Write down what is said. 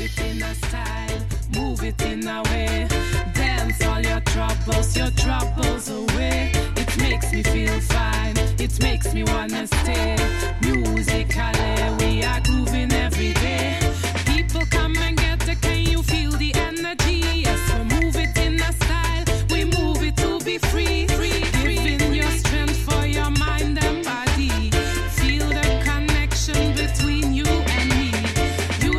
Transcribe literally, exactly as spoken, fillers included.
it in a style, move it in a way. Dance all your troubles, your troubles away. It makes me feel fine, it makes me wanna stay musically.